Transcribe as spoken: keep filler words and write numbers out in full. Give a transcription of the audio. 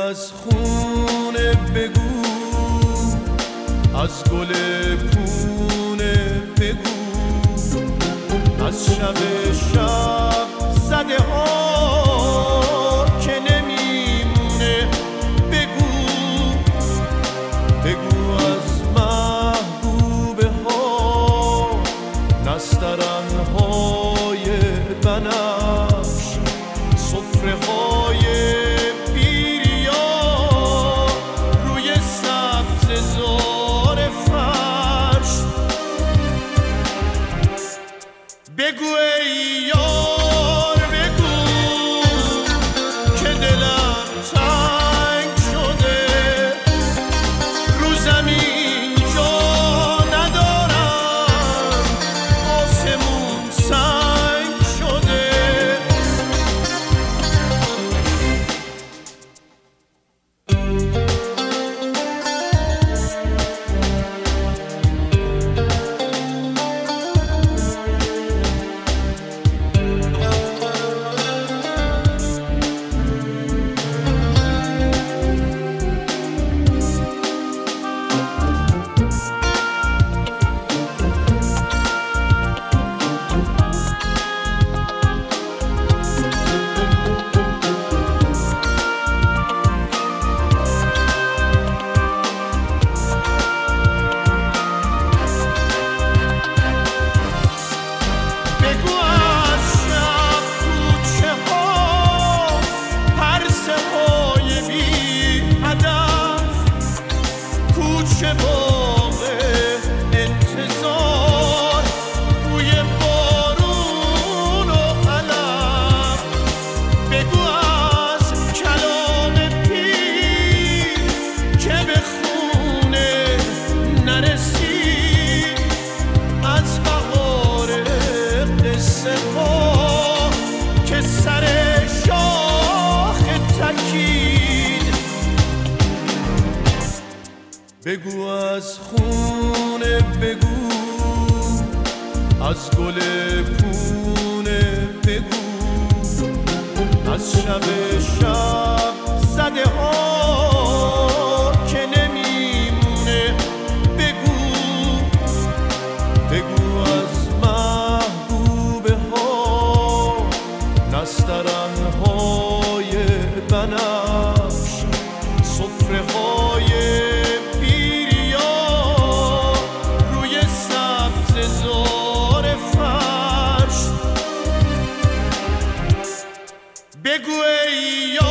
از خونه بگو، از گل پونه بگو، از شب شب زده ها که نمیمونه بگو، بگو از محبوبه ها نسترن های بنفش، سفره های بیریا روی سبز زار فرش. بگو ای یار بگو که دلم تنگ شده، رو زمین جا ندارم، آسمون سنگ شده. کوچه باغ انتظار، بوی بارون و علم. بگو از کلام پیر که به خونه نرسید، از بهار قصه ها که سر شاخ تکید. بگو از خونه بگو، از گل پونه بگو، از شب شب زده ها که نمیمونه بگو، بگو از محبوبه ها نسترن های بنفش، سفره های بگو ای